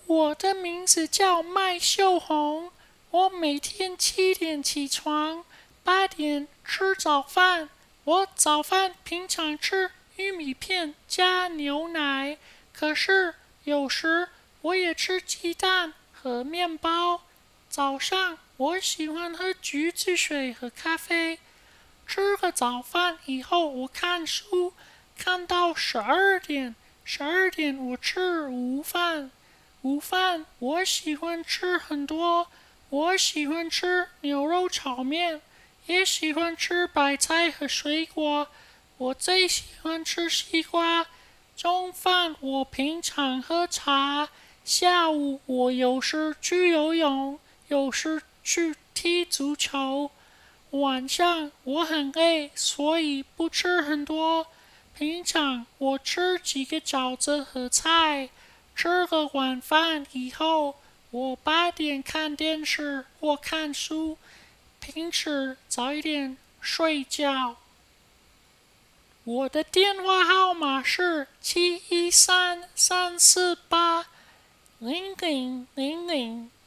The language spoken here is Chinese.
我的名字叫麦秀红，我每天7点起床，8点吃早饭。我早饭平常吃玉米片加牛奶，可是有时我也吃鸡蛋和面包。早上我喜欢喝橘子水和咖啡。吃个早饭以后，我看书，看到12点。12点我吃午饭。午饭我喜欢吃很多，我喜欢吃牛肉炒面，也喜欢吃白菜和水果。我最喜欢吃西瓜。中饭我平常喝茶。下午我有时去游泳，有时去踢足球。晚上我很累，所以不吃很多。平常我吃几个饺子和菜。吃个晚饭以后，我8点看电视或看书。平时早一点睡觉。我的电话号码是713-348-0000。